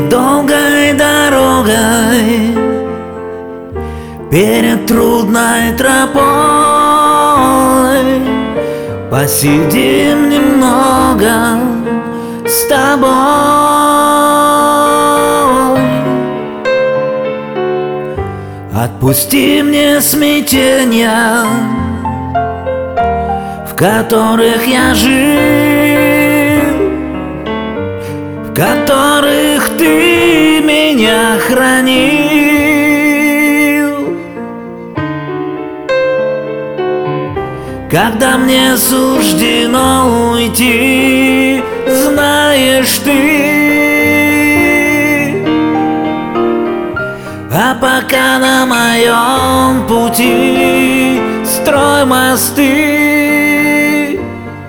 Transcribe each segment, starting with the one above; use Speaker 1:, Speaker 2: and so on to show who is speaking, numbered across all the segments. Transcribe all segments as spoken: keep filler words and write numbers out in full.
Speaker 1: долгой дорогой, перед трудной тропой посидим немного с тобой. Отпусти мне смятения, в которых я жил, в которых ты меня хранил. Когда мне суждено уйти, знаешь ты. А пока на моем пути строй мосты,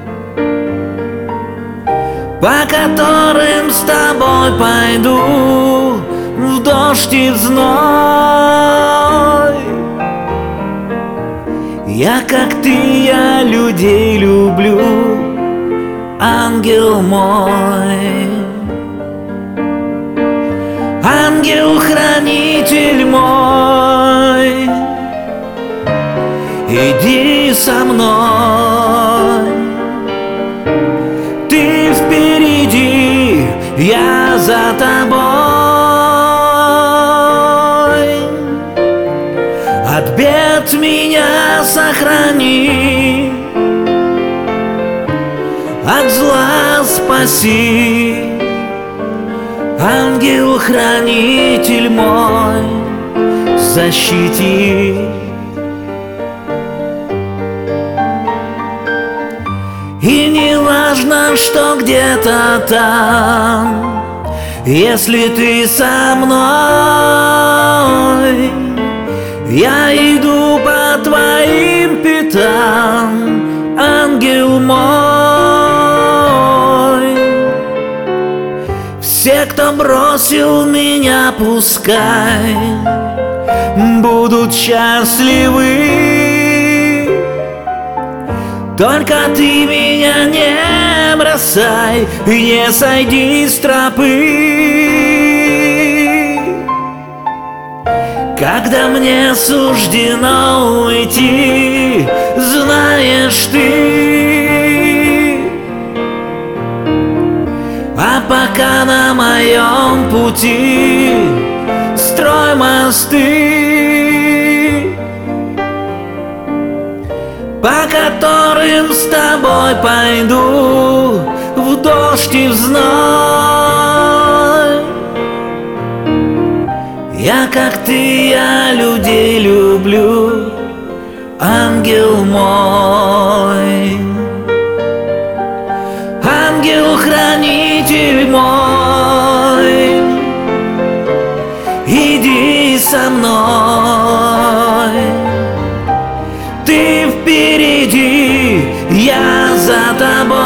Speaker 1: по которым с тобой пойду в дождь и в зной. Я, как ты, я людей люблю, ангел мой. Ангел-хранитель мой, иди со мной. Ты впереди, я за тобой. От бед меня сохрани, от зла спаси. Ангел-хранитель мой, защити. И не важно, что где-то там, если ты со мной, я иду по твоим пятам, ангел мой. Все, кто бросил меня, пускай будут счастливы. Только ты меня не бросай, не сойди с тропы. Когда мне суждено уйти, знаешь ты. А пока на моем пути строй мосты, по которым с тобой пойду в дождь и в зной. Я, как ты, я людей люблю, ангел мой. Ангел-хранитель мой, иди со мной. Ты впереди, я за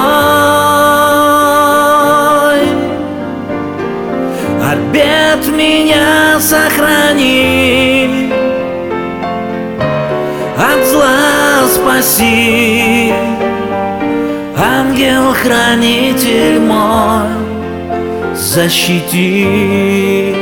Speaker 1: тобой. От бед меня сохрани, от зла спаси. Ангел-хранитель мой, защити.